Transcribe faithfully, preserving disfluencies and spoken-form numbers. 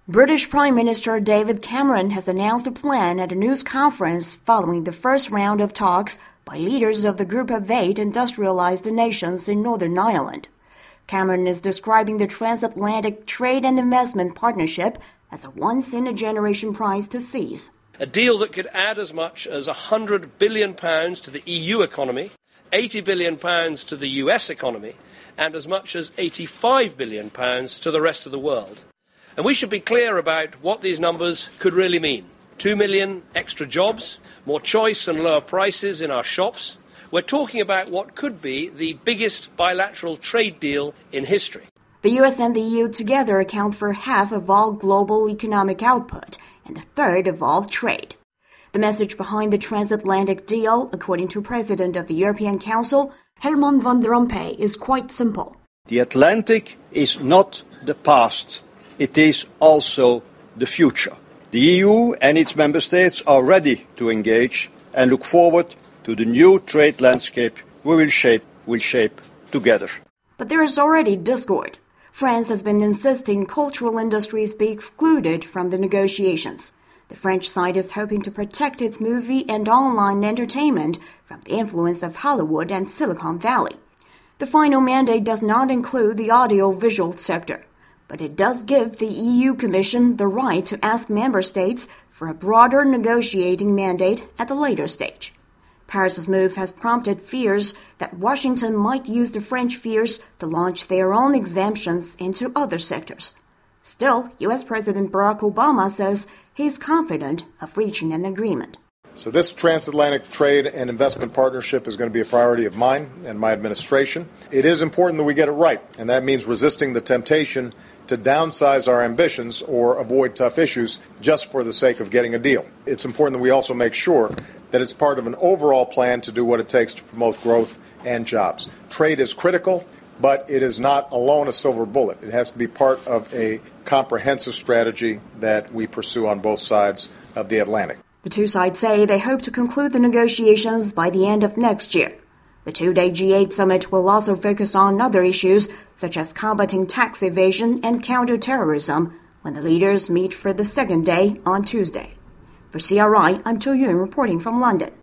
British Prime Minister David Cameron has announced a plan at a news conference following the first round of talks by leaders of the Group of Eight industrialized nations in Northern Ireland. Cameron is describing the transatlantic trade and investment partnership as a once-in-a-generation prize to seize. A deal that could add as much as one hundred billion pounds to the E U economy, eighty billion pounds to the U S economy, and as much as eighty-five billion pounds to the rest of the world. And we should be clear about what these numbers could really mean. Two million extra jobs, more choice and lower prices in our shops. We're talking about what could be the biggest bilateral trade deal in history. The U S and the E U together account for half of all global economic output and a third of all trade. The message behind the transatlantic deal, according to President of the European Council, Herman Van Rompuy, is quite simple. The Atlantic is not the past. It is also the future. The E U and its member states are ready to engage and look forward to the new trade landscape we will shape, will shape together. But there is already discord. France has been insisting cultural industries be excluded from the negotiations. The French side is hoping to protect its movie and online entertainment from the influence of Hollywood and Silicon Valley. The final mandate does not include the audiovisual sector, but it does give the E U Commission the right to ask member states for a broader negotiating mandate at the later stage. Paris's move has prompted fears that Washington might use the French fears to launch their own exemptions into other sectors. Still, U S President Barack Obama says he's confident of reaching an agreement. So this transatlantic trade and investment partnership is going to be a priority of mine and my administration. It is important that we get it right, and that means resisting the temptation to downsize our ambitions or avoid tough issues just for the sake of getting a deal. It's important that we also make sure that it's part of an overall plan to do what it takes to promote growth and jobs. Trade is critical, but it is not alone a silver bullet. It has to be part of a comprehensive strategy that we pursue on both sides of the Atlantic. The two sides say they hope to conclude the negotiations by the end of next year. The two-day G eight summit will also focus on other issues, such as combating tax evasion and counterterrorism, when the leaders meet for the second day on Tuesday. For C R I, I'm Cho Yun reporting from London.